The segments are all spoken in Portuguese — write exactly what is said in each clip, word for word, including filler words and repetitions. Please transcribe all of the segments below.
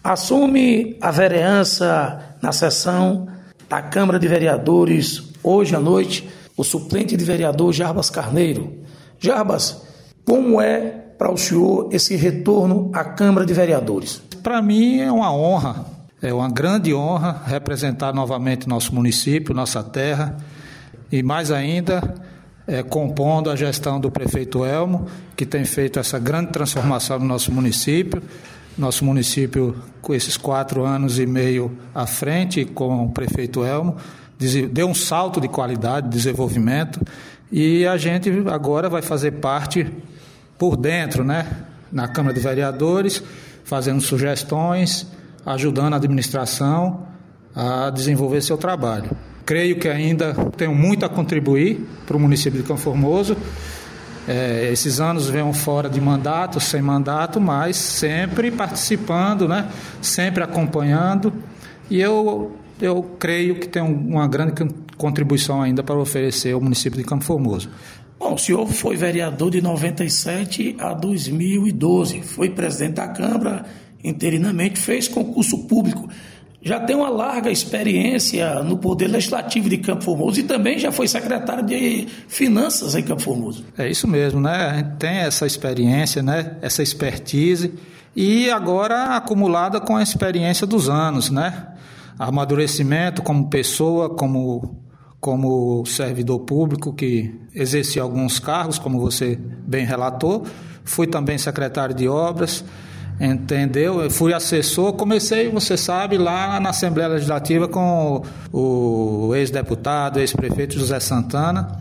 Assume a vereança na sessão da Câmara de Vereadores hoje à noite o suplente de vereador Jarbas Carneiro. Jarbas, como é para o senhor esse retorno à Câmara de Vereadores? Para mim é uma honra, é uma grande honra representar novamente nosso município, nossa terra e mais ainda é, compondo a gestão do prefeito Elmo, que tem feito essa grande transformação no nosso município. Nosso município, com esses quatro anos e meio à frente, com o prefeito Elmo, deu um salto de qualidade, de desenvolvimento, e a gente agora vai fazer parte por dentro, né, na Câmara de Vereadores, fazendo sugestões, ajudando a administração a desenvolver seu trabalho. Creio que ainda tenho muito a contribuir para o município de Campo Formoso. É, esses anos venham fora de mandato, sem mandato, mas sempre participando, né? Sempre acompanhando, e eu, eu creio que tem uma grande contribuição ainda para oferecer ao município de Campo Formoso. Bom, o senhor foi vereador de noventa e sete a dois mil e doze, foi presidente da Câmara interinamente, fez concurso público. Já tem uma larga experiência no Poder Legislativo de Campo Formoso e também já foi secretário de Finanças em Campo Formoso. É isso mesmo, né? A gente tem essa experiência, né? Essa expertise e agora acumulada com a experiência dos anos, né? Amadurecimento como pessoa, como, como servidor público que exercia alguns cargos, como você bem relatou. Fui também secretário de Obras. Entendeu? Eu fui assessor, comecei, você sabe, lá na Assembleia Legislativa com o ex-deputado, ex-prefeito José Santana,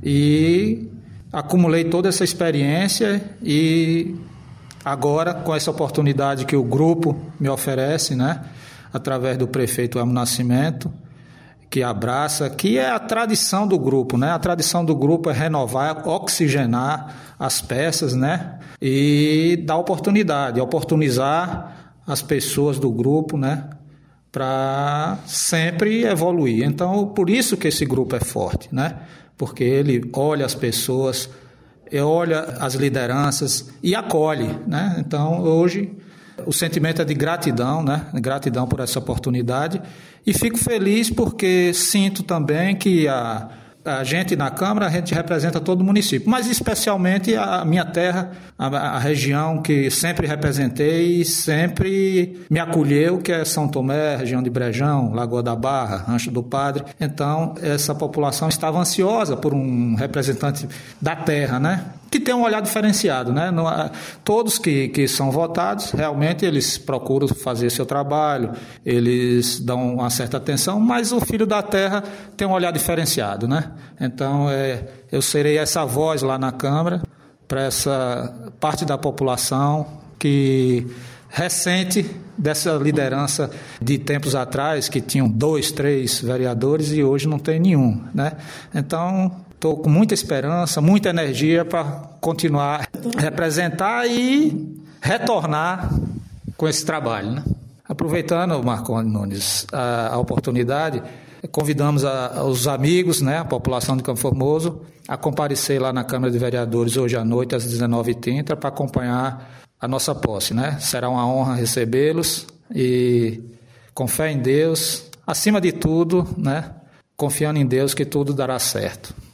e acumulei toda essa experiência e agora com essa oportunidade que o grupo me oferece, né, através do prefeito Elmo Nascimento, que abraça, que é a tradição do grupo, né? A tradição do grupo é renovar, oxigenar as peças, né? E dar oportunidade, oportunizar as pessoas do grupo, né? Para sempre evoluir. Então, por isso que esse grupo é forte, né? Porque ele olha as pessoas, olha as lideranças e acolhe, né? Então, hoje o sentimento é de gratidão, né? Gratidão por essa oportunidade. E fico feliz porque sinto também que a, a gente na Câmara, a gente representa todo o município, mas especialmente a minha terra, a, a região que sempre representei e sempre me acolheu, que é São Tomé, região de Brejão, Lagoa da Barra, Rancho do Padre. Então, essa população estava ansiosa por um representante da terra, né? Que tem um olhar diferenciado, né? Não, todos que, que são votados, realmente eles procuram fazer seu trabalho, eles dão uma certa atenção, mas o filho da terra tem um olhar diferenciado, né? Então, é, eu serei essa voz lá na Câmara para essa parte da população que ressente dessa liderança de tempos atrás, que tinham dois, três vereadores e hoje não tem nenhum, né? Então, estou com muita esperança, muita energia para continuar a representar e retornar com esse trabalho, né? Aproveitando, Marconi Nunes, a, a oportunidade, convidamos a, os amigos, né, a população de Campo Formoso, a comparecer lá na Câmara de Vereadores hoje à noite, às dezenove e trinta, para acompanhar a nossa posse, né? Será uma honra recebê-los e, com fé em Deus, acima de tudo, né, confiando em Deus que tudo dará certo.